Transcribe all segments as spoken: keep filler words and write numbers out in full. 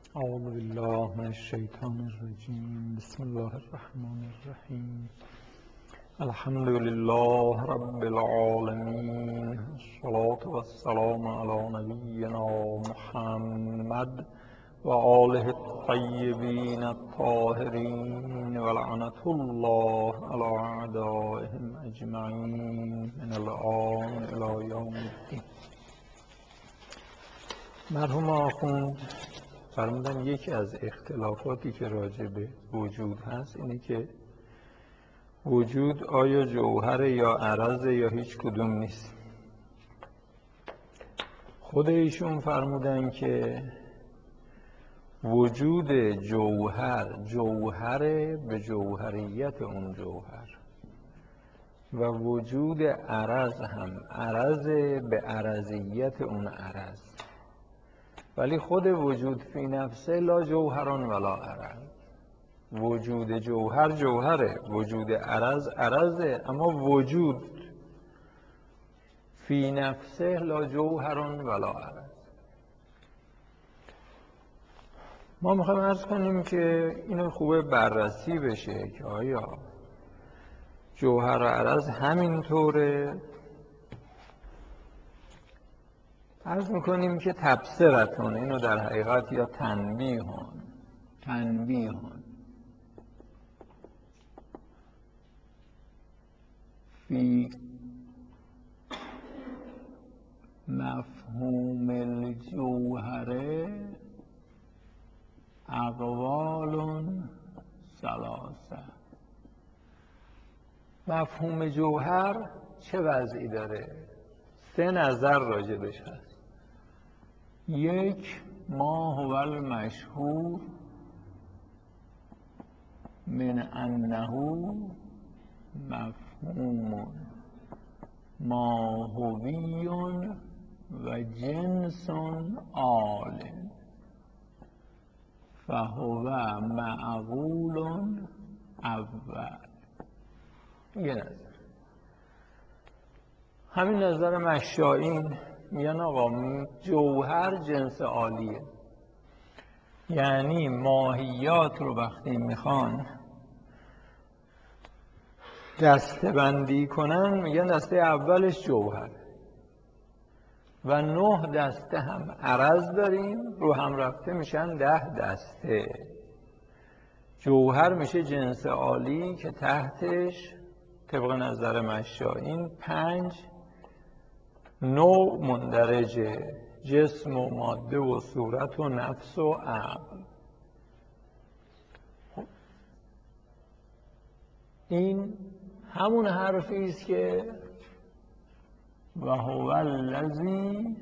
اعوذ بالله من الشیطان الرجیم. بسم الله الرحمن الرحیم. الحمد لله رب العالمین. الصلاة والسلام علی نبینا محمد و آله الطیبین الطاهرین و لعنة الله علی اعدائهم اجمعین من الآن الی یوم الدین. مرحوم آخوند فرمودن یکی از اختلافاتی که راجع به وجود هست اینه که وجود آیا جوهر یا عرض یا هیچ کدوم نیست. خود ایشون فرمودن که وجود جوهر جوهر به جوهریت اون جوهر و وجود عرض هم عرض به عرضیت اون عرض، ولی خود وجود فی نفسه لا جوهران ولا عرض. وجود جوهر جوهره، وجود عرض عرضه، اما وجود فی نفسه لا جوهران ولا عرض. ما میخوایم عرض کنیم که اینو خوبه بررسی بشه که آیا جوهر و عرض همینطوره. عرض میکنیم که تبصرتون اینو در حقیقت یا تنبیهون تنبیهون فی مفهوم الجوهره اقوال ثلاثه. مفهوم جوهر چه وضعی داره؟ سه نظر راجبش هست. یک، ما هو المشهور من انه مفهوم ماهوی و جنس آل فهو معقول اول. یه نظر. همین نظر مشایین میگن آقا جوهر جنس عالیه، یعنی ماهیات رو وقتی میخوان دسته بندی کنن میگن دسته اولش جوهر و نه دسته هم عرض داریم رو هم رفته میشن ده دسته. جوهر میشه جنس عالی که تحتش طبق نظر مشایین پنج نوع مندرجه: جسم و ماده و صورت و نفس و عقل. این همون حرفی است که و هو الذی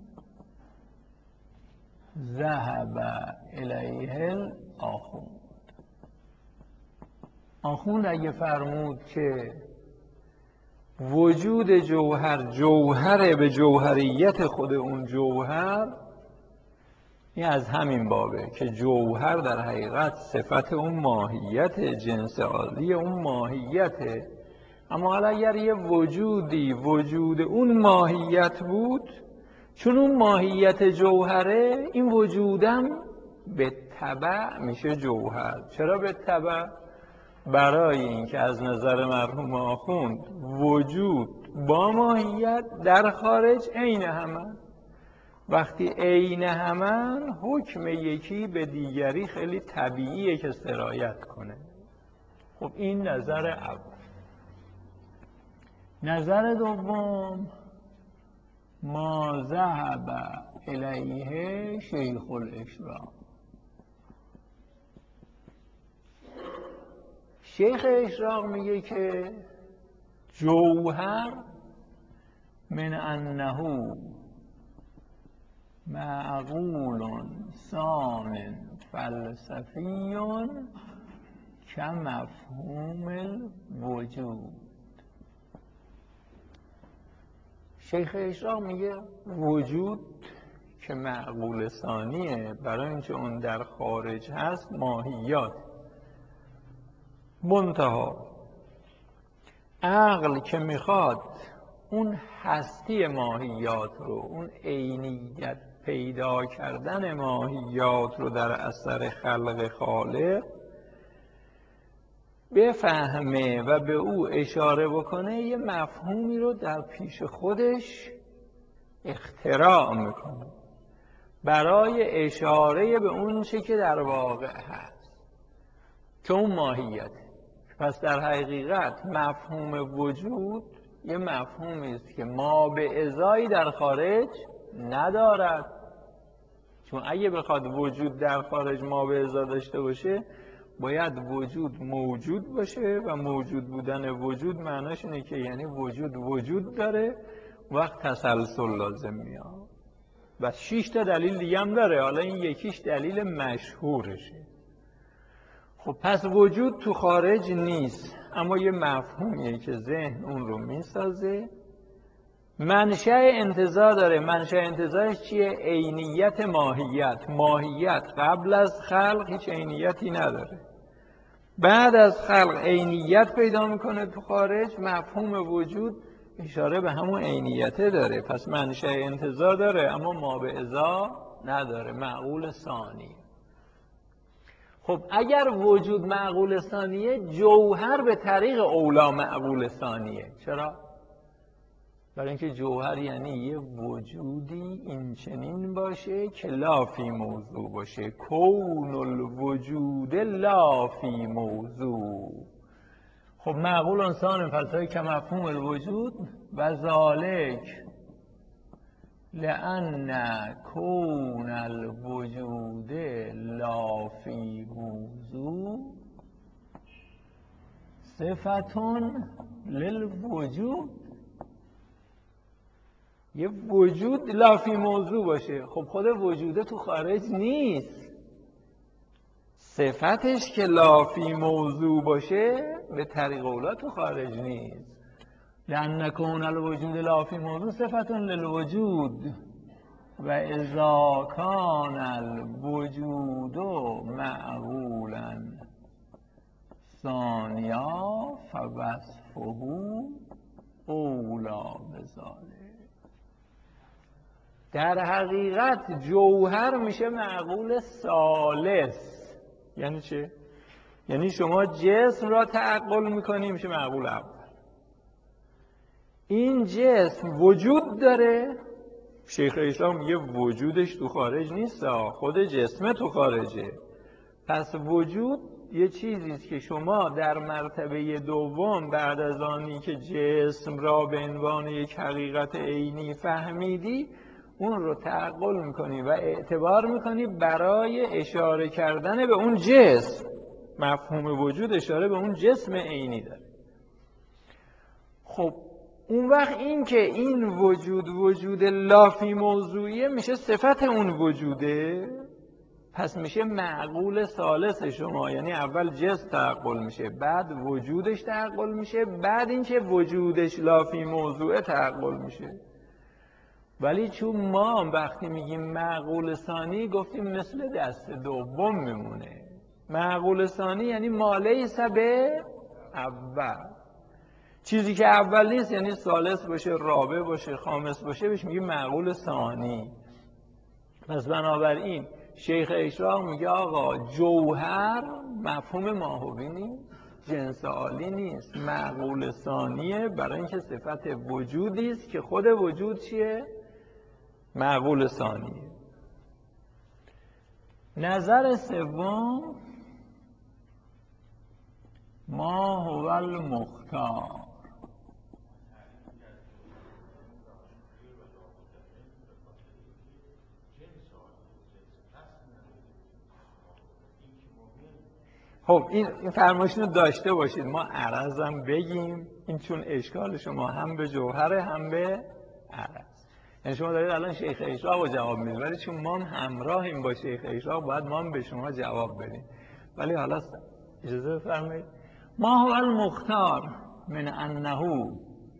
ذهب الیه الاخوند. آخوند اگه فرمود که وجود جوهر جوهر به جوهریت خود اون جوهر، این از همین بابه که جوهر در حقیقت صفت اون ماهیت جنس عالی اون ماهیته. اما حالا اگر یه وجودی وجود اون ماهیت بود، چون اون ماهیت جوهره، این وجودم به تبع میشه جوهر. چرا به تبع؟ برای اینکه از نظر مرحوم آخوند وجود با ماهیت در خارج عین همن. وقتی عین همن حکم یکی به دیگری خیلی طبیعیه که سرایت کنه. خب این نظر اول. نظر دوم ما ذهب الیه شیخ الاشراق. شیخ اشراق میگه که جوهر من انه معقول سان فلسفی کمفهوم الوجود. شیخ اشراق میگه وجود که معقول ثانیه، برای اینکه اون در خارج هست ماهیات، منتها عقل که میخواد اون هستی ماهیات رو، اون عینیت پیدا کردن ماهیات رو در اثر خلق خالق بفهمه و به او اشاره بکنه، یه مفهومی رو در پیش خودش اختراع میکنه برای اشاره به اون چه که در واقع هست که اون ماهیته. پس در حقیقت مفهوم وجود یه مفهومی است که ما به ازایی در خارج ندارد، چون اگه بخواد وجود در خارج ما به ازا داشته باشه باید وجود موجود باشه و موجود بودن وجود معناش اینه که یعنی وجود وجود داره، وقت تسلسل لازم میاد و شش تا دلیل دیگه هم داره، حالا این یکیش دلیل مشهورشه. خب پس وجود تو خارج نیست، اما یه مفهومیه که ذهن اون رو میسازه، منشأ انتزاع داره. منشأ انتزاعش چیه؟ عینیت ماهیت. ماهیت قبل از خلق هیچ عینیتی نداره، بعد از خلق عینیت پیدا میکنه تو خارج. مفهوم وجود اشاره به همون عینیته داره، پس منشأ انتزاع داره اما ما به ازا نداره، معقول ثانی. خب اگر وجود معقول ثانیه، جوهر به طریق اولا معقول ثانیه. چرا؟ برای اینکه جوهر یعنی یه وجودی این چنین باشه که لا فی موضوع باشه. کون الوجود لا فی موضوع. خب معقول انسان فلسفه که مفهوم الوجود و ذالک لأن کون الوجود لا فی موضوع صفتون للوجود. یه وجود لا فی موضوع باشه، خب خود وجوده تو خارج نیست، صفتش که لا فی موضوع باشه به طریق اولا تو خارج نیست. لأن کون الوجود لا فی موضوع صفتون للوجود و اذا کان الوجود معقولا ثانیا فوصفه اولا بذالک. در حقیقت جوهر میشه معقول ثالث. یعنی چه؟ یعنی شما جسم را تعقل میکنی میشه معقول اول. این جسم وجود داره، شیخ اسلام میگه وجودش تو خارج نیست، خود جسم تو خارجه. پس وجود یه چیزی است که شما در مرتبه دوم بعد از آنی که جسم را به عنوان یک حقیقت عینی فهمیدی، اون رو تعقل میکنی و اعتبار میکنی برای اشاره کردن به اون جسم. مفهوم وجود اشاره به اون جسم عینی داره. خب اون وقت این که این وجود وجود لا فی موضوعیه میشه صفت اون وجوده، پس میشه معقول ثالث شما. یعنی اول جسم تعقل میشه، بعد وجودش تعقل میشه، بعد اینکه وجودش لا فی موضوعه تعقل میشه. ولی چون ما وقتی میگیم معقول ثانی گفتیم مثل دست دوم میمونه. معقول ثانی یعنی ما لیس به اول، چیزی که اول نیست، یعنی ثالث باشه، رابع باشه، خامس باشه، بهش میگیم معقول ثانی. پس بنابراین شیخ اشراق میگه آقا جوهر مفهوم ماهوی نیست، جنس عالی نیست، معقول ثانیه، برای اینکه صفت وجودی است که خود وجود چیه؟ معقول ثانیه. نظر سوم ما هو المختار. خب این این فرمایشونو داشته باشید، ما عرضم بگیم این چون اشکال شما هم به جوهره هم به عرض. یعنی شما دارید الان شیخ اشراق رو جواب میدید، ولی چون ما هم همراهیم با شیخ اشراق باید ما هم به شما جواب بدیم. ولی حالا اجازه بفرمایید. ما هو المختار من انه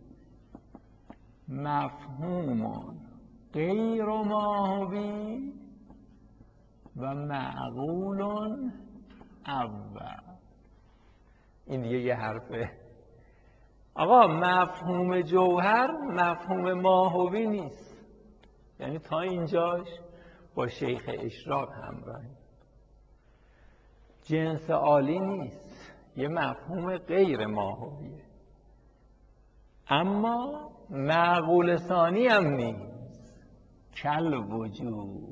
مفهوم غیر ماهوی و معقول اول. این دیگه یه حرفه. آقا مفهوم جوهر مفهوم ماهوی نیست. یعنی تا اینجاش با شیخ اشراق همراهیم. جنس عالی نیست، یه مفهوم غیر ماهویه. اما معقول ثانی هم نیست، کل وجود.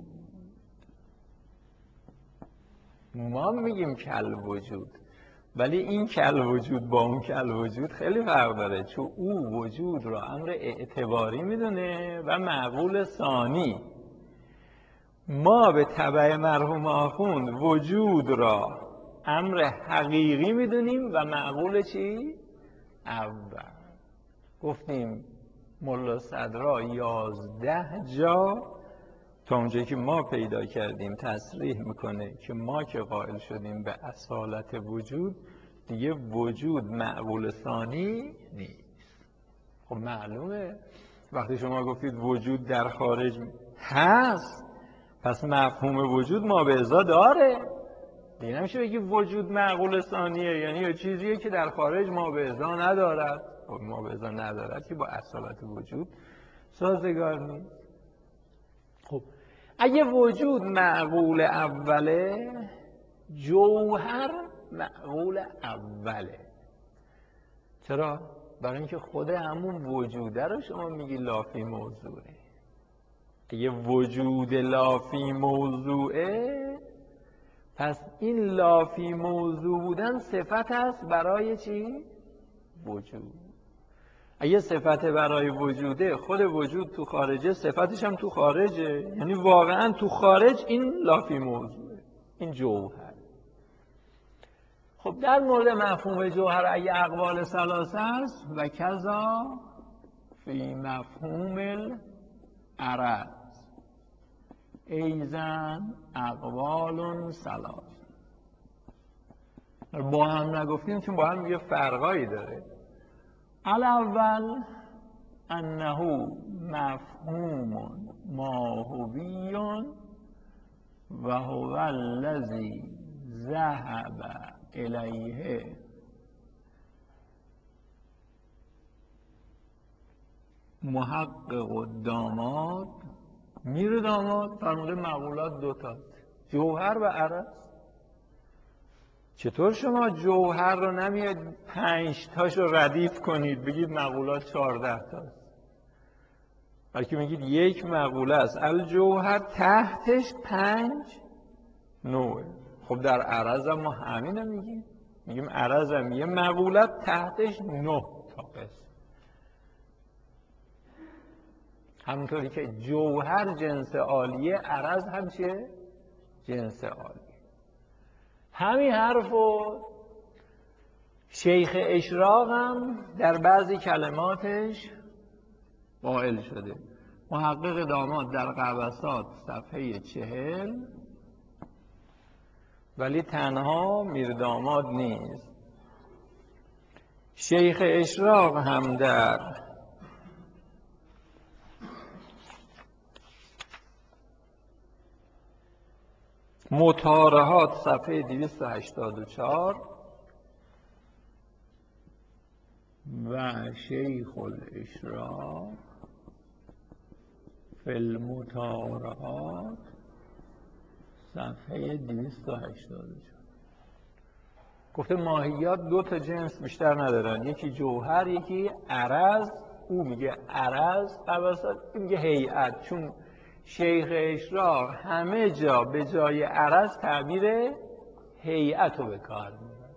ما میگیم کل وجود، ولی این کل وجود با اون کل وجود خیلی فرق داره، چون او وجود را امر اعتباری میدونه و معقول ثانی. ما به تبع مرحوم آخوند وجود را امر حقیقی میدونیم و معقول چی؟ اول. گفتیم ملا صدرا یازده جا تا اونجایی که ما پیدا کردیم تصریح میکنه که ما که قائل شدیم به اصالت وجود، دیگه وجود معقول ثانی نیست. خب معلومه وقتی شما گفتید وجود در خارج هست، پس مفهوم وجود ما به ازا داره. دیگه نمیشه بگی وجود معقول ثانیه، یعنی یه چیزیه که در خارج ما به ازا ندارد. خب ما به ازا ندارد که با اصالت وجود سازگار نیست. خب اگه وجود معقول اوله، جوهر معقول اوله. چرا؟ برای اینکه خود همون وجوده رو شما میگی لافی موضوعه. اگه وجود لافی موضوعه، پس این لافی موضوع بودن صفت است برای چی؟ وجود. اگه صفت برای وجوده، خود وجود تو خارجه، صفتش هم تو خارجه، یعنی واقعا تو خارج این لافی موضوعه، این جوهر. خب در مورد مفهوم جوهر اگه اقوال ثلاثه است و کذا فی مفهوم العرض ایزن اقوال ثلاثه. با هم نگفتیم چون با هم یه فرقایی داره. الاول انه مفهوم ماهوی و هو الذی ذهب الیه محقق الداماد. میر داماد فرموده معقولات دوتاست، جوهر و عرض. چطور شما جوهر رو نمیاد پنج تاش رو ردیف کنید بگید معقولات چهارده تاست، بلکه میگید یک معقوله است الجوهر، تحتش پنج نوعه. خب در عرض هم ما همینه میگیم، میگیم عرض هم یه معقولت تحتش نه تا قسم. همونطوری که جوهر جنس عالیه، عرض هم چیه؟ جنس عالیه. همین حرفو شیخ اشراق هم در بعضی کلماتش قائل شده. محقق داماد در قبسات صفحه چهل، ولی تنها میر داماد نیست. شیخ اشراق هم در مطارحات صفحه دویست و هشتاد و چهار و شیخ الاشراق فی المطارحات صفحه دویست و هشتاد و چهار گفته ماهیات دو تا جنس بیشتر ندارن، یکی جوهر یکی عرض. او میگه عرض، قبسات میگه هیئت. چون شیخ اشراق همه جا به جای عرض تعبیر هیئت رو به کار میبره.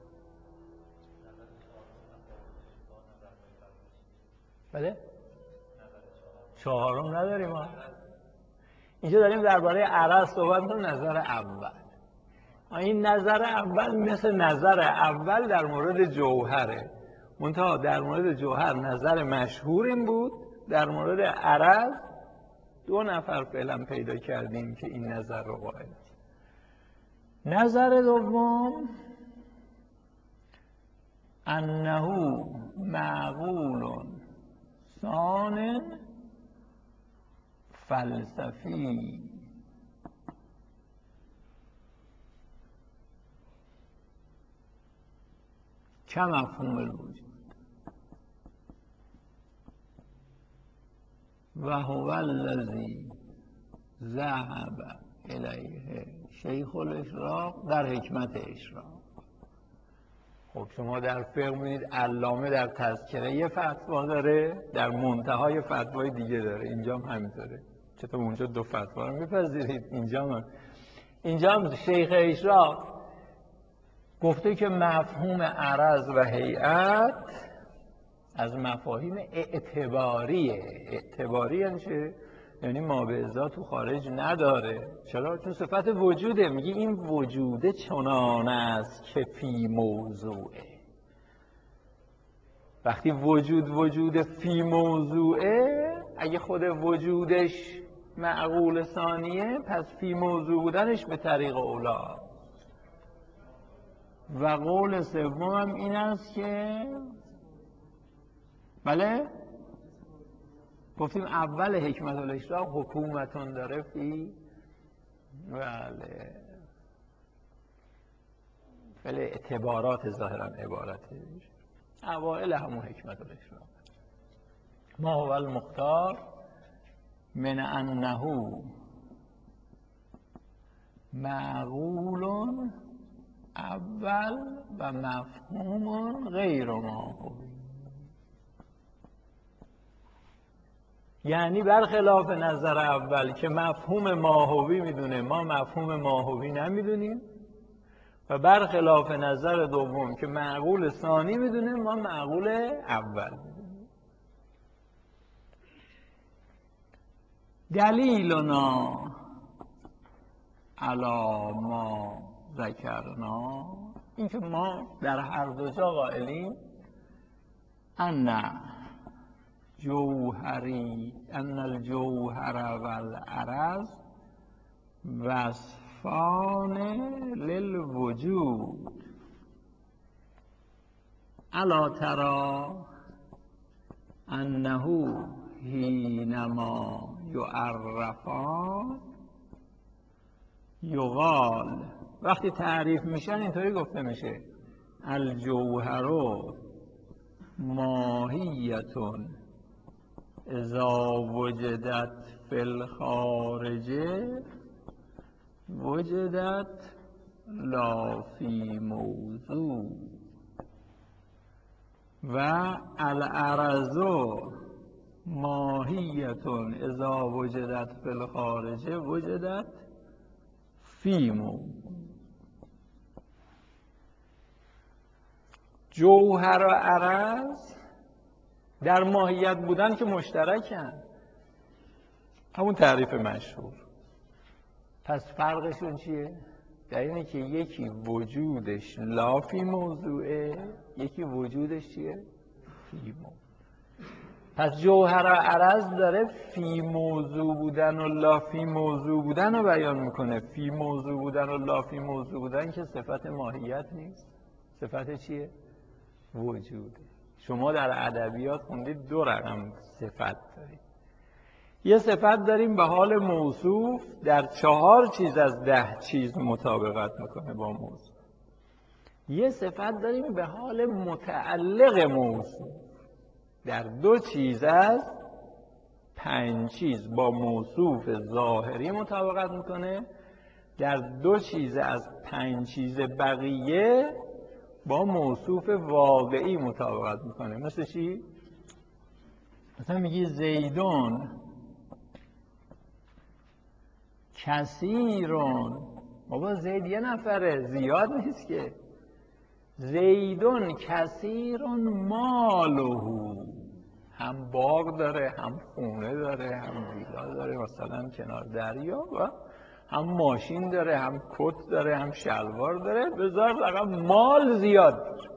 بله؟ چهارم نداریم ما. اینجا داریم درباره عرض صحبت کنیم. نظر اول، این نظر اول مثل نظر اول در مورد جوهره، منتها در مورد جوهر نظر مشهور این بود. در مورد عرض دو نفر فعلا پیدا کردیم که این نظر رو قائل. نظر دوم انه معقول ثان فلسفی که مفهوم الوجود. و هو الذی ذهب الیه شیخ الاشراق در حکمت اشراق. خب شما در فقه می‌بینید علامه در تذکره یه فتوا داره، در منتهای فتوای دیگه داره، اینجا هم همینطوره. چطور اونجا دو فتوا رو میپذیرید، اینجا هم اینجا هم شیخ اشراق گفته که مفهوم عرض و هیئت از مفاهیم اعتباریه. اعتباری یعنی چه؟ یعنی ما به ازا تو خارج نداره. چرا؟ چون صفت وجوده. میگی این وجوده چنان است که فی موضوعه. وقتی وجود وجود فی موضوعه، اگه خود وجودش معقول ثانیه، پس فی موضوع بودنش به طریق اولا. و قول سوم هم این است که بله گفتیم اول حکمت الاشراق حکومتون داره فی بله بله اعتبارات ظاهرا عبارتش اوائل همون حکمت الاشراق. ما هو المختار من انه معقول اول و مفهوم غیر ماهوی. یعنی برخلاف نظر اول که مفهوم ماهوی میدونه، ما مفهوم ماهوی نمیدونیم، و برخلاف نظر دوم که معقول ثانی میدونه، ما معقول اول میدونیم. دلیلنا علی ما ذکرنا، این که ما در هر دو جا قائلیم ان جوهری ان الجوهر والعرض وصفان للوجود الا ترى انه حینما یعرفان یقال، وقتی تعریف میشن اینطوری گفته میشه الجوهر ماهیتون اذا وجدت فی الخارج وجدت لا فی موضوع، و العرض ماهیتون اذا وجدت فی الخارج وجدت فی موضوع. جوهر و عرض در ماهیت بودن که مشترکن، همون تعریف مشهور. پس فرقشون چیه؟ در اینه که یکی وجودش لا فی موضوعه، یکی وجودش چیه؟ فی موضوع. پس جوهر و عرض داره فی موضوع بودن و لا فی موضوع بودن رو بیان میکنه. فی موضوع بودن و لا فی موضوع بودن که صفت ماهیت نیست، صفت چیه؟ وجوده. شما در ادبیات خوندید دو رقم صفت دارید. یه صفت داریم به حال موصوف، در چهار چیز از ده چیز مطابقت میکنه با موصوف. یه صفت داریم به حال متعلق موصوف، در دو چیز از پنج چیز با موصوف ظاهری مطابقت میکنه، در دو چیز از پنج چیز بقیه با موصوف واقعی مطابقت میکنه. مثل چی؟ مثلا میگی زیدون کثیرون، بابا زید یه نفره، زیاد نیست که. زیدون کثیرون مالهو، هم باغ داره، هم خونه داره، هم ویلا داره مثلا کنار دریا، و هم ماشین داره، هم کت داره، هم شلوار داره، بذار فقط مال زیاد داره.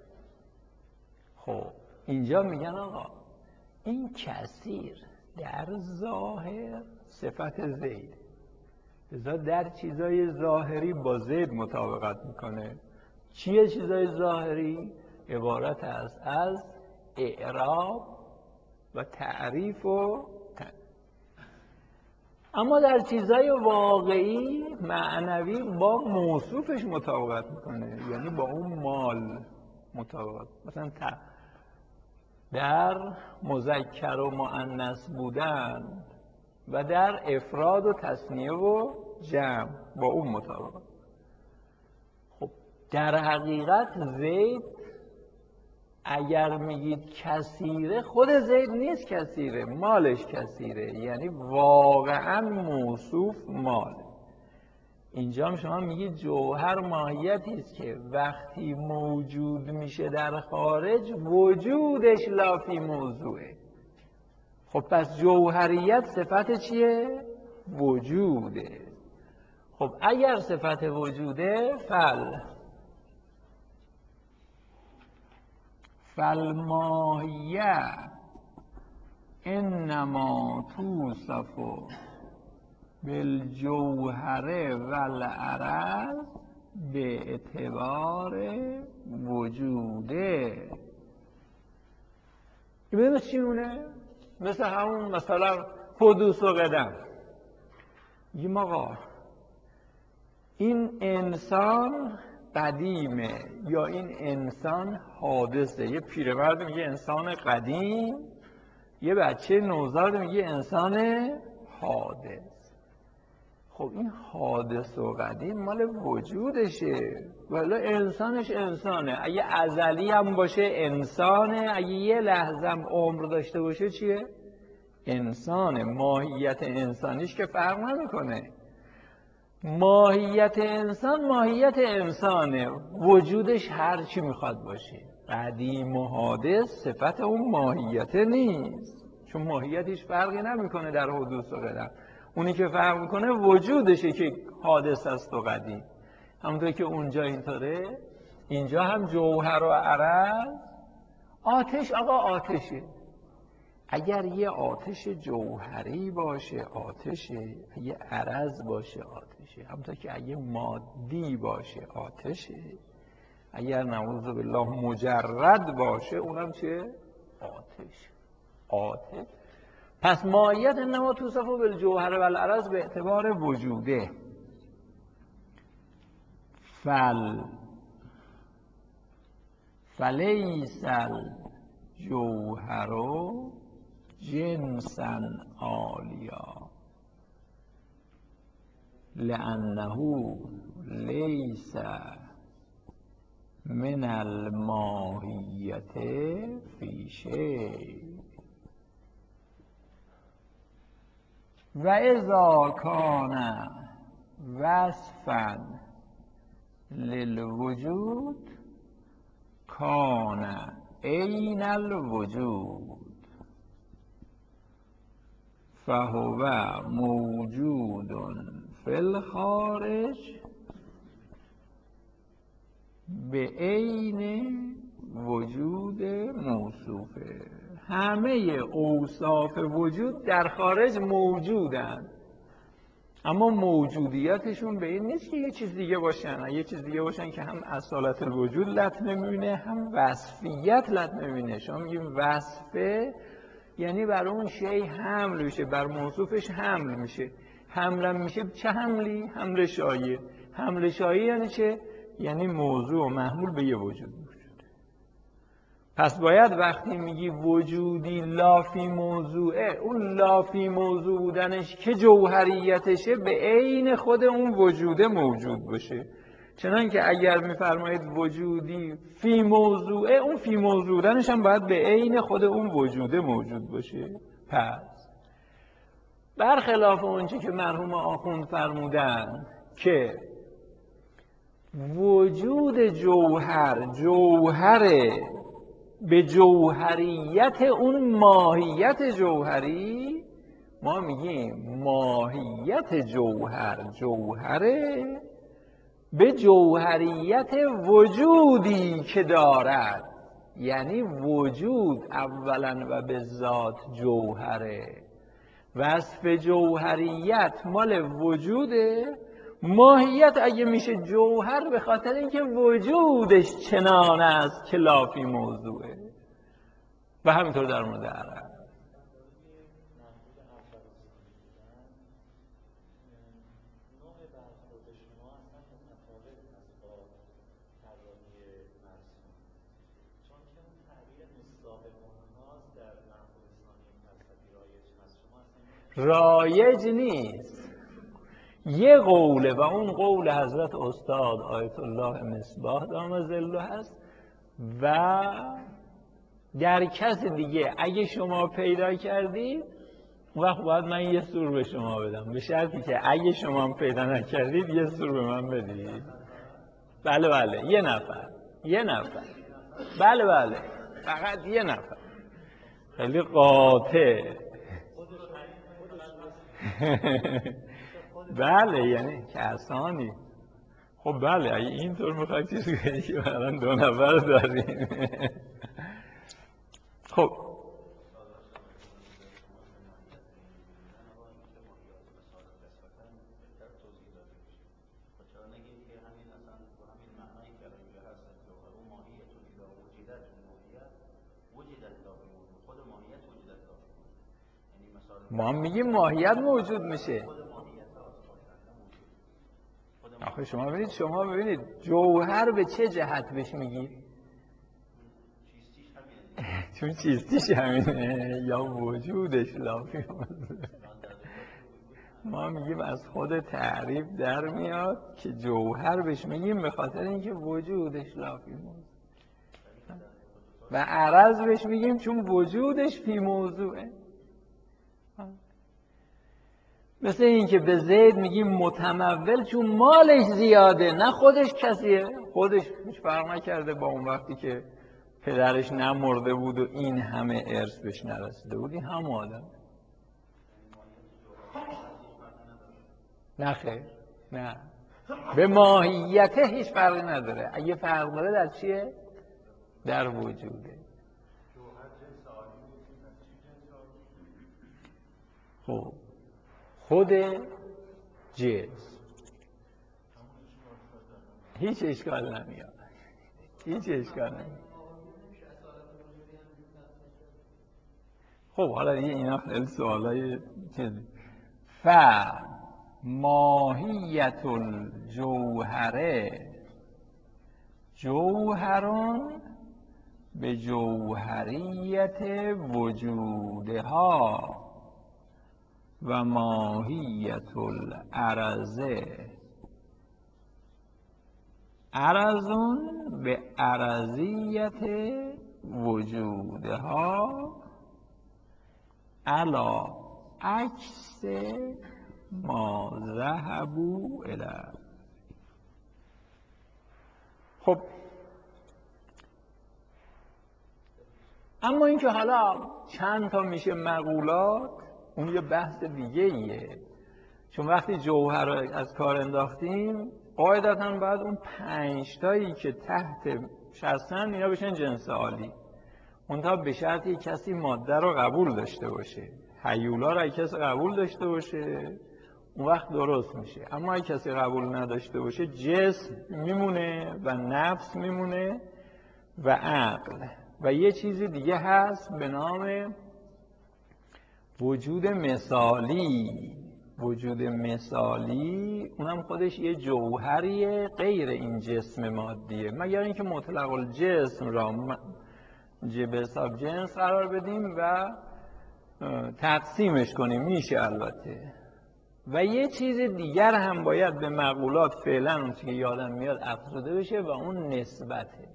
خب اینجا میگن آقا این کثیر در ظاهر صفت زید، بذار در چیزای ظاهری با زید مطابقت میکنه. چیه چیزای ظاهری؟ عبارت است از اعراب و تعریف و ت... اما در چیزای واقعی معنوی با موصوفش مطابقت میکنه، یعنی با اون مال مطابقت. مثلا ت... در مذکر و مؤنث بودن و در افراد و تثنیه و جمع با اون مطابق. خب در حقیقت زید اگر میگید کثیره، خود زید نیست کثیره، مالش کثیره، یعنی واقعا موصوف مال. اینجا هم شما میگید جوهر ماهیتی است که وقتی موجود میشه در خارج وجودش لافی موضوعه. خب پس جوهریت صفت چیه؟ وجوده. خب اگر صفت وجوده فل فالماهیه انما توصف بالجوهر والعرض به اعتبار وجوده. ببینید چی مونه؟ مثل همون مثلا حدوث و قدم. میگیم آقا این انسان قدیمه یا این انسان حادثه. یه پیرمرد میگه انسان قدیم، یه بچه نوزاد میگه انسان حادث. خب این حادث و قدیم مال وجودشه، ولی انسانش انسانه. اگه ازلی هم باشه انسانه، اگه یه لحظه هم عمر داشته باشه چیه؟ انسانه. ماهیت انسانیش که فرق نمیکنه. ماهیت انسان ماهیت انسانه، وجودش هر چی میخواد باشه. قدیم و حادث صفت اون ماهیت نیست، چون ماهیتش فرقی نمیکنه در حدوث و قدم. اونی که فرق میکنه وجودشه که حادث است و قدیم. همونطور که اونجا اینطوره، اینجا هم جوهر و عرض. آتش آقا آتشه. اگر یه آتش جوهری باشه آتشه، اگه عرض باشه آتشه. همونطور که اگه مادی باشه آتشه، اگر نعوذ بالله مجرد باشه اونم چیه؟ آتش. آتش. پس ماهیت انما توصف بالجوهر والعرض به اعتبار وجوده. فل فلیس الجوهر جنسا عالیا لانه لیس من الماهیت فی شیء و اذا کان وصفا للوجود کان عین الوجود فهو موجود فی الخارج به عین وجود موصوفه. همه اوصاف وجود در خارج موجودن، اما موجودیتشون به این نیست که یه چیز دیگه باشن. یه چیز دیگه باشن که هم اصالت الوجود لطمه میبینه، هم وصفیت لطمه میبینه. شما میگیم وصفه یعنی بر اون شی حمل میشه، بر موصوفش حمل میشه. حمل میشه چه حملی؟ حمل شایع. حمل شایع یعنی چه؟ یعنی موضوع و محمول به یه وجود میشه. پس باید وقتی میگی وجودی لافی موضوعه، اون لافی موضوع بودنش که جوهریتشه به عین خود اون وجوده موجود باشه. چنان که اگر میفرمایید وجودی فی موضوعه، اون فی موضوع بودنش هم باید به عین خود اون وجوده موجود باشه. پس برخلاف اونچه که مرحوم آخوند فرمودن که وجود جوهر جوهره به جوهریت اون ماهیت جوهری، ما میگیم ماهیت جوهر جوهره به جوهریت وجودی که دارد. یعنی وجود اولا و به ذات جوهره، وصف جوهریت مال وجوده. ماهیت اگه میشه جوهر به خاطر اینکه وجودش چنان است که لافی موضوعه. و همینطور در مورد عرب. رایج نیست. یه قوله و اون قول حضرت استاد آیت الله مصباح دام ظله هست و در کس دیگه اگه شما پیدا کردید اون وقت باید من یه سور به شما بدم، به شرطی که اگه شما پیدا نکردید یه سور به من بدید. بله بله یه نفر یه نفر بله بله فقط یه نفر. خیلی قاطع. بله یعنی کسانی. خب بله اگه اینطور میخواید چیز کنید که الان دو نفر داریم. خب ما میگیم ماهیت موجود میشه. آخه شما ببینید شما ببینید جوهر به چه جهت بهش میگید؟ چون چیستیش همینه یا وجودش لافی موجود. ما میگیم از خود تعریف در میاد که جوهر بهش میگیم به خاطر اینکه وجودش لافی موجود و عرض بهش میگیم چون وجودش فی موضوعه. مثل این که به زید میگیم متمول چون مالش زیاده، نه خودش کسیه، خودش هیچ فرق نکرده با اون وقتی که پدرش نمرده بود و این همه ارث بهش نرسیده بود، این هم آدم. نه خیر نه، به ماهیته هیچ فرقی نداره. اگه فرق داره در چیه؟ در وجوده. خب خود جنس هیچ اشکال نمیاد، هیچ اشکال نمیاد. خب حالا دیگه اینا خیلی سوالای چیزی. ف ماهیت الجوهره جوهرون به جوهریت وجودها و ماهیت العرضه عرضون به عرضیت وجودها علا عکس ما ذهبوا الیه. خب اما اینکه حالا چند تا میشه مقولات اون یه بحث دیگه ایه. چون وقتی جوهر رو از کار انداختیم قاعدتاً باید اون پنج تایی که تحت شستن اینا بشن جنس عالی. منتها به شرطی کسی ماده رو قبول داشته باشه. هیولا رو اگه کسی قبول داشته باشه اون وقت درست میشه. اما اگه کسی قبول نداشته باشه جسم میمونه و نفس میمونه و عقل و یه چیزی دیگه هست به نام وجود مثالی. وجود مثالی اونم خودش یه جوهریه غیر این جسم مادیه، مگر اینکه مطلق الجسم را به حساب جنس قرار بدیم و تقسیمش کنیم، میشه البته. و یه چیز دیگر هم باید به مقولات فعلا اون که یادم میاد افزوده بشه و اون نسبته.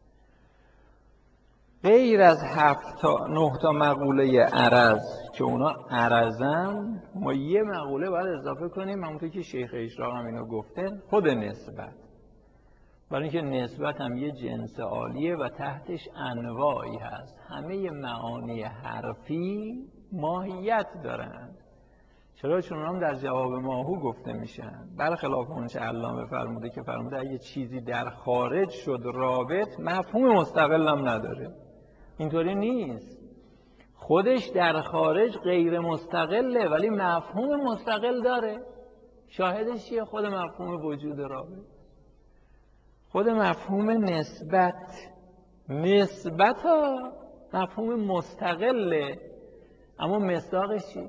غیر از هفت تا نه تا مقوله عرض که اونا عرضن، ما یه مقوله باید اضافه کنیم همونطور که شیخ اشراق هم اینو گفته، خود نسبت. برای اینکه نسبت هم یه جنس عالیه و تحتش انواعی هست. همه معانی حرفی ماهیت دارن. چرا؟ چون هم در جواب ماهو گفته میشن. برخلاف اون چه علامه فرموده که فرموده اگه چیزی در خارج شد رابط مفهوم مستقل هم نداره. اینطوری نیست. خودش در خارج غیر مستقله ولی مفهوم مستقل داره. شاهدش چیه؟ خود مفهوم وجود رابط، خود مفهوم نسبت. نسبت ها مفهوم مستقله اما مصداقش چی؟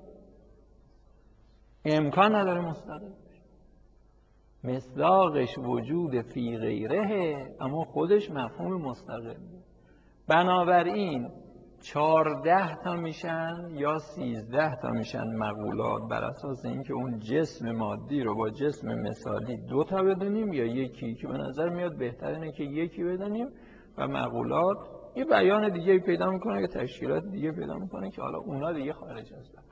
امکان نداره مستقل. مصداقش وجود فی غیره اما خودش مفهوم مستقله. بنابراین چهارده تا میشن یا سیزده تا میشن مقولات، بر اساس اینکه اون جسم مادی رو با جسم مثالی دو تا بدونیم یا یکی، که به نظر میاد بهتر اینه که یکی بدونیم و مقولات یه بیان دیگه پیدا میکنه که تشکیلات دیگه پیدا میکنه که حالا اونا دیگه خارج از بحث.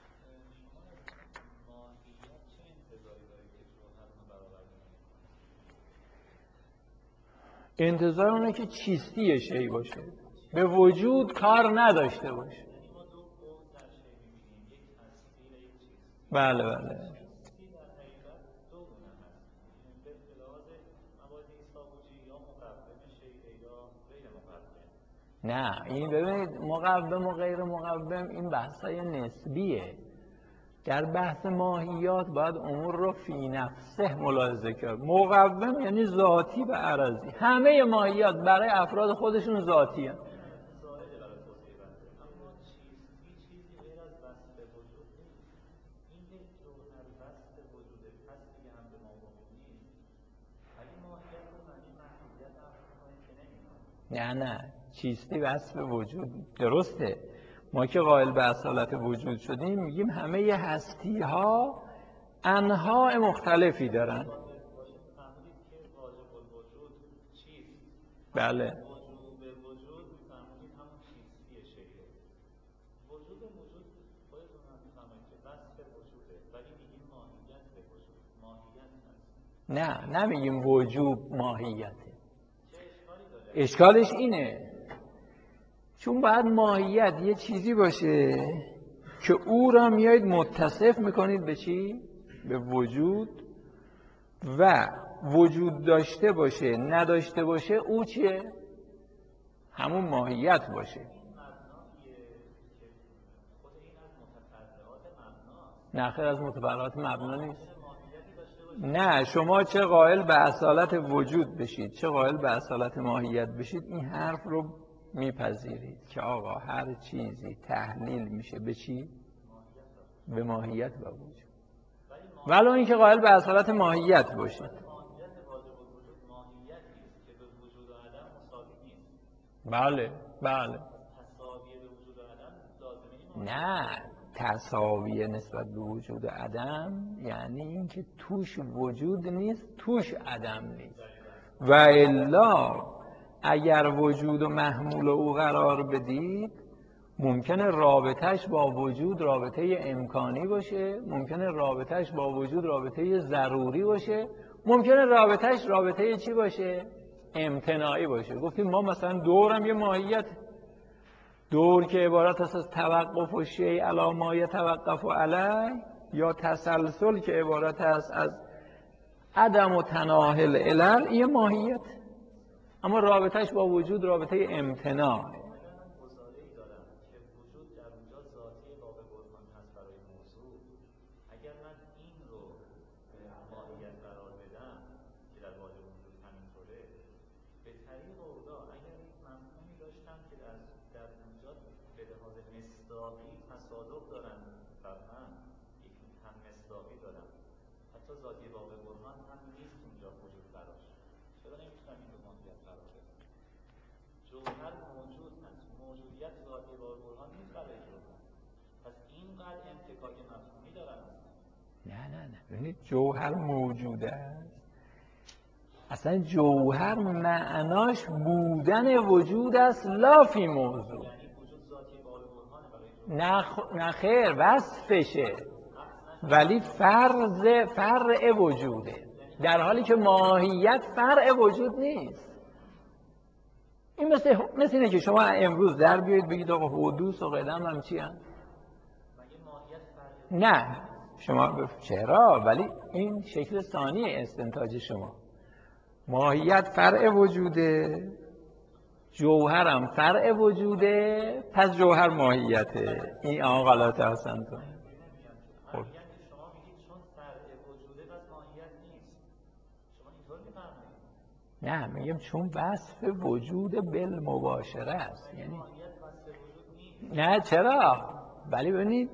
انتظار اونه که چیستی شی باشه، به وجود کار نداشته باشه. بله بله. نه این ببینید مقوم و غیر مقوم این بحثای نسبیه. در بحث ماهیات باید امور رو فی نفسه ملاحظه کرد. مقوم یعنی ذاتی و عرضی. همه ماهیات برای افراد خودشون ذاتی هست. نه نه چیستی وصف وجود درسته. ما که قائل به اصالت وجود شدیم میگیم همه هستی ها انواع مختلفی دارن. بله نه نمیگیم وجود ماهیته. اشکالش اینه چون باید ماهیت یه چیزی باشه که او را میایید متصف میکنید به چی؟ به وجود، و وجود داشته باشه نداشته باشه او چیه؟ همون ماهیت باشه. نه خیر از متفرعات مبنا نیست. نه شما چه قائل به اصالت وجود بشید چه قائل به اصالت ماهیت بشید این حرف رو میپذیرید که آقا هر چیزی تحلیل میشه به چی؟ به ماهیت و وجود، ولو اینکه قائل به اصالت ماهیت باشید. بله بله. نه تساوی نسبت به وجود عدم یعنی اینکه توش وجود نیست توش عدم نیست، و الا اگر وجود و محمول او قرار بدید ممکنه رابطش با وجود رابطه امکانی باشه، ممکنه رابطش با وجود رابطه ضروری باشه، ممکنه رابطش رابطه چی باشه؟ امتناعی باشه. گفتیم ما مثلا دورم یه ماهیت، دور که عبارت است از توقف و شیء علی ما یتوقف علیه، یا تسلسل که عبارت است از عدم و تناهل علل، یه ماهیت، اما رابطش با وجود رابطه امتناع. نه نه نه ببینید جوهر موجود است. اصلا جوهر معناش بودن وجود است لا فی موضوع. نه نه خیر وصفشه ولی فرض فرع وجوده، در حالی که ماهیت فرع وجود نیست. این مثل مثل اینه که شما امروز در بیایید بگید آقا حدوث و قدم هم چی هم؟ نه شما بف... چرا؟ ولی این شکل ثانی استنتاج شما. ماهیت فرع وجوده، جوهرم فرع وجوده، پس جوهر ماهیته. این آقا غلط هستن تو. خب نه میگم چون وصف وجود بالمباشره است، یعنی نه چرا؟ ولی ببینید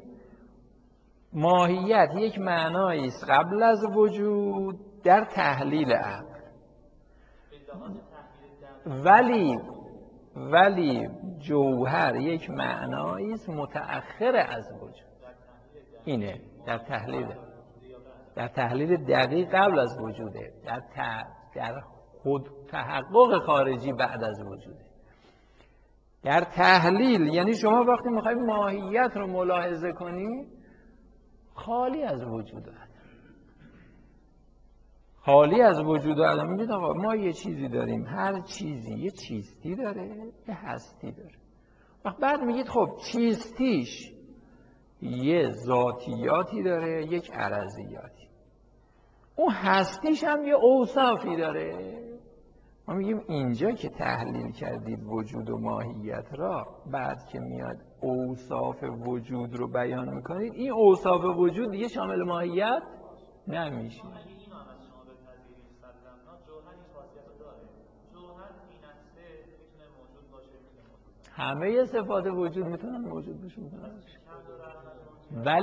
ماهیت یک معنایی است قبل از وجود در تحلیل عقل، ولی ولی جوهر یک معنایی است متأخر از وجود. اینه در تحلیل در تحلیل دقیق قبل از وجوده، در ت... در خود تحقق خارجی بعد از وجوده. در تحلیل یعنی شما وقتی میخواید ماهیت رو ملاحظه کنی خالی از وجود عدم، خالی از وجود و عدم. میگید آقا ما یه چیزی داریم، هر چیزی یه چیستی داره یه هستی داره. وقت بعد میگید خب چیستیش یه ذاتیاتی داره یک عرضیاتی، اون هستیش هم یه اوصافی داره. ما میگیم اینجا که تحلیل کردید وجود و ماهیت را، بعد که میاد اوصاف وجود رو بیان میکنید، این اوصاف وجود دیگه شامل ماهیت نمیشه. همه صفات وجود میتونن موجود باشه، میتونن ولی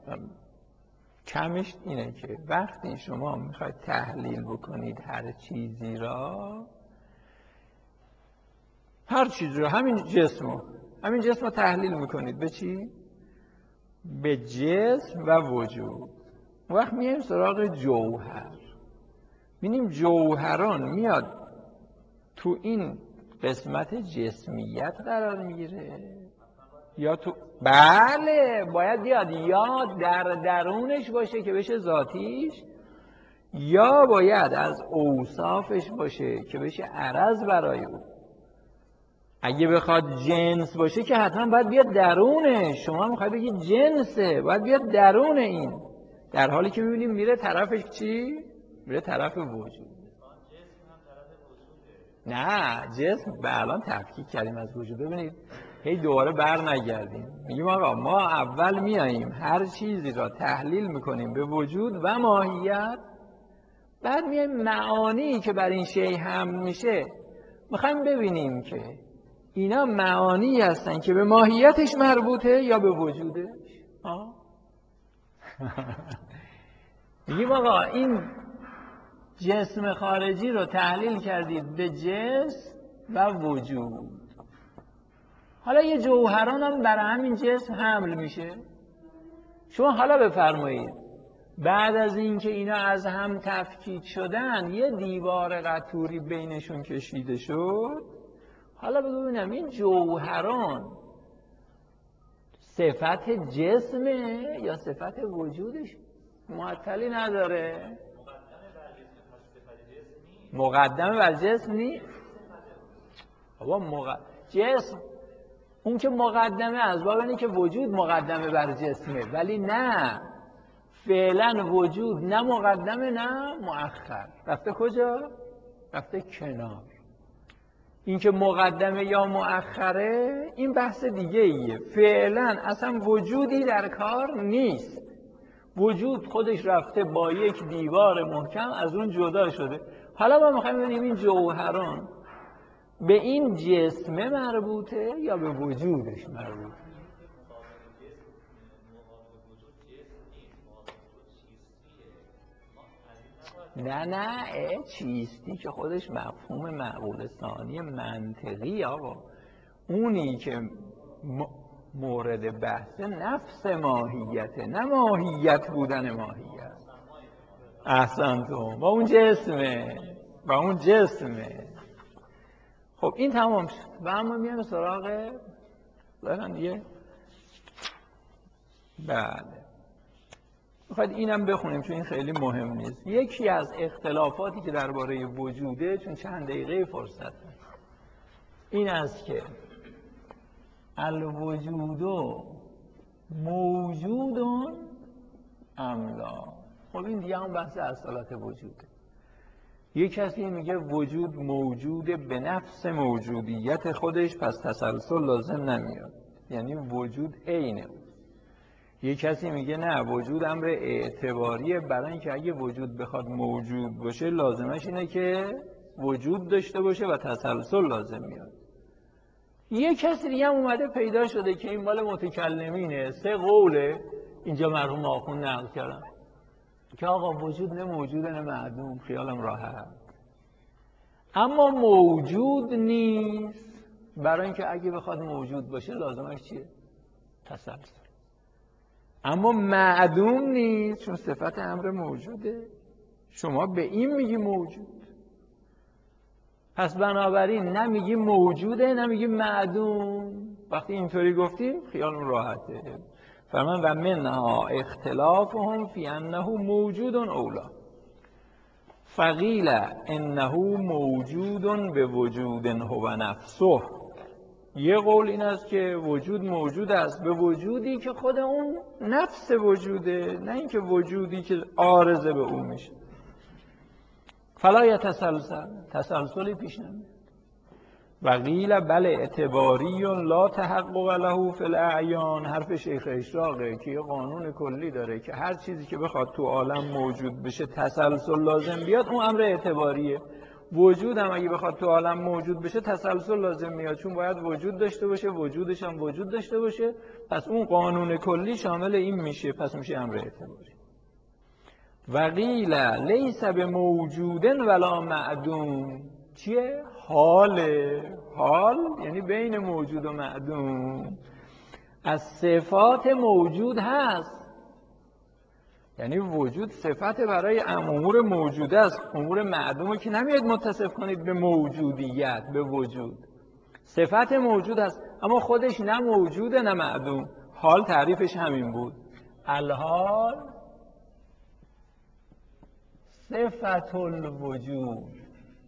کمش اینه که وقتی شما میخواید تحلیل بکنید هر چیزی را، هر چیزی را، همین جسمو همین جسم رو تحلیل میکنید به چی؟ به جسم و وجود. وقت میایم سراغ جوهر، ببینیم جوهران میاد تو این قسمت جسمیت قرار میگیره یا تو بله باید بیاد یا در درونش باشه که بشه ذاتیش، یا باید از اوصافش باشه که بشه عرض برای او. اگه بخواد جنس باشه که حتما باید بیاد درونش. شما میخوای بگید جنسه، باید بیاد درون این، در حالی که میبینیم میره طرفش چی؟ میره طرف وجود. نه جسم به الان تفکیک کردیم از وجود. ببینید هی دوباره بر نگردیم، میگیم آقا ما اول میاییم هر چیزی را تحلیل میکنیم به وجود و ماهیت، بعد میایم معانی که بر این شی حمل میشه میخوایم ببینیم که اینا معانی هستن که به ماهیتش مربوطه یا به وجودش. میگیم آقا این جسم خارجی رو تحلیل کردید به جسم و وجود، حالا یه جوهران هم برای همین جسم حمل میشه. شما حالا بفرمایید بعد از اینکه اینا از هم تفکیک شدن یه دیوار قطوری بینشون کشیده شد، حالا ببینم این جوهران صفت جسمه یا صفت وجودش؟ معطلی نداره، مقدمه بر جسم نیست. بابا مق... جسم اون که مقدمه از باب اینه که وجود مقدمه بر جسمه، ولی نه فعلا وجود نه مقدمه نه مؤخر، رفته کجا؟ رفته کنار. این که مقدمه یا مؤخره این بحث دیگه ایه. فعلا اصلا وجودی در کار نیست، وجود خودش رفته با یک دیوار محکم از اون جدا شده. حالا ما میخوایم ببینیم این جوهران به این جسمه مربوطه یا به وجودش مربوطه. نه نه چیستی که خودش مفهوم معقول ثانی منطقی. آقا اونی که مورد بحث نفس ماهیته، نه ماهیت بودن ماهیت. احسنتم، با اون جسمه با اون جسمه. خب این تمام شد و اما میام سراغ دارن دیگه. بله میخواید اینم بخونیم چون این خیلی مهم نیست. یکی از اختلافاتی که درباره وجوده، چون چند دقیقه فرصت این است که الوجود موجود ام لا. خب این دیگه هم بحث اصالت وجوده. یک کسی میگه وجود موجوده به نفس موجودیت خودش، پس تسلسل لازم نمیاد، یعنی وجود عینه. یک کسی میگه نه وجود امر اعتباریه، برای اینکه اگه وجود بخواد موجود باشه لازمش اینه که وجود داشته باشه و تسلسل لازم میاد. یک کسی دیگه هم اومده پیدا شده که این مال متکلمینه، سه قوله اینجا مرحوم آخوند نقل کردن که آقا وجود نه موجوده نه معدوم، خیالم راحت، اما موجود نیست برای اینکه اگه بخواد موجود باشه لازمش چیه؟ تسلسل. اما معدوم نیست چون صفت امر موجوده. شما به این میگی موجود، پس بنابراین نه میگی موجوده نه میگی معدوم. وقتی اینطوری گفتیم خیالون راحته. فرمان و منها اختلافهم فی انه موجود اولا فقیل انه موجود به وجود هو نفسه. یه قول این است که وجود موجود است به وجودی که خود اون نفس وجوده، نه اینکه وجودی که عارضه به اون میشه. فلا یتسلسل، تسلسلی پیش نمیاد. و قیل بل اعتباری لا تحقق له فی الاعیان. حرف شیخ اشراقه که یه قانون کلی داره که هر چیزی که بخواد تو عالم موجود بشه تسلسل لازم بیاد، اون امر اعتباریه. وجود هم اگه بخواد تو عالم موجود بشه تسلسل لازم میاد، چون باید وجود داشته باشه، وجودش هم وجود داشته باشه. پس اون قانون کلی شامل این میشه، پس میشه امر اعتباری. و قیل لیس به موجود ولا معدوم. چیه؟ حاله. حال یعنی بین موجود و معدوم. از صفات موجود هست، یعنی وجود صفت برای امور موجوده است. امور معدومه که نمیاد متصف کنید به موجودیت، به وجود. صفت موجود است اما خودش نه موجوده نه معدوم. حال تعریفش همین بود. الحال صفت الوجود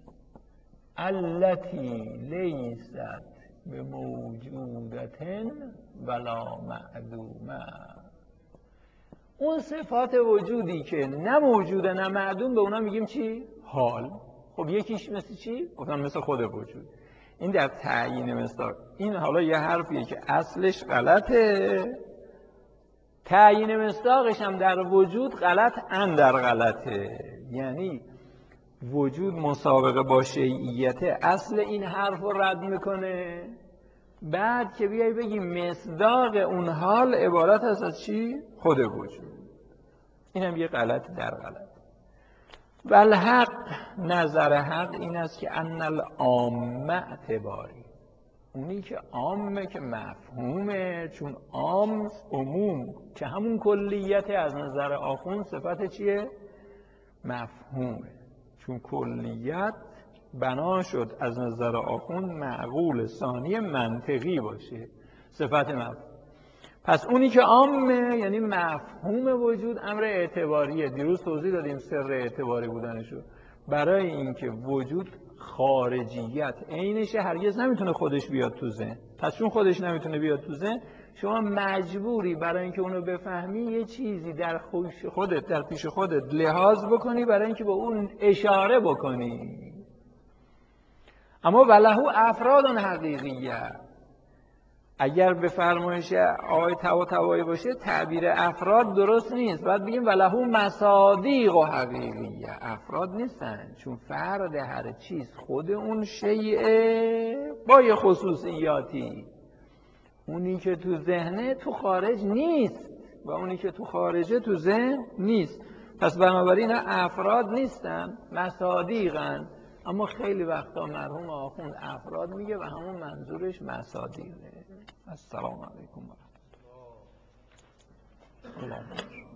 التي لیست به موجودت ولا معدومه. اون صفات وجودی که نه موجوده نه معدوم به اونا میگیم چی؟ حال. خب یکیش مثل چی؟ گفتم مثل خود وجود. این در تعیین مصداق. این حالا یه حرفیه که اصلش غلطه، تعیین مصداقش هم در وجود غلط اندر غلطه. یعنی وجود مسابقه با شیعیت اصل این حرف رو رد میکنه، بعد که بیای بگی مصداق اون حال عبارت هست از چی؟ خود وجود. این هم یه غلط در غلط. والحق، نظر حق این است که ان العامه اعتباری. اونی که عامه که مفهومه، چون عام عموم که همون کلیت از نظر آخوند صفت چیه؟ مفهومه. چون کلیت بنا شد از نظر آخوند معقول ثانی منطقی باشه، صفت مفهوم. پس اونی که عامه یعنی مفهوم وجود امر اعتباریه. دیروز توضیح دادیم سر اعتباری بودنشو. برای اینکه وجود خارجیت عینشه، هرگز نمیتونه خودش بیاد تو ذهن. پس چون خودش نمیتونه بیاد تو ذهن، شما مجبوری برای اینکه اونو بفهمی یه چیزی در خودت، در پیش خودت لحاظ بکنی برای اینکه با اون اشاره بکنی. اما وله افراد حقیقیه. اگر به فرمایش آقای طباطبایی باشه تعبیر افراد درست نیست، باید بگیم وله مصادیق و حقیقیه. افراد نیستن، چون فرد هر چیز خود اون شیء با یه خصوصیاتی. اونی که تو ذهنه تو خارج نیست و اونی که تو خارجه تو ذهن نیست. پس بنابراین افراد نیستن، مصادیقن. اما خیلی وقتا مرحوم آخوند افراد میگه و همون منظورش مصادیقه. السلام علیکم و رحمت الله.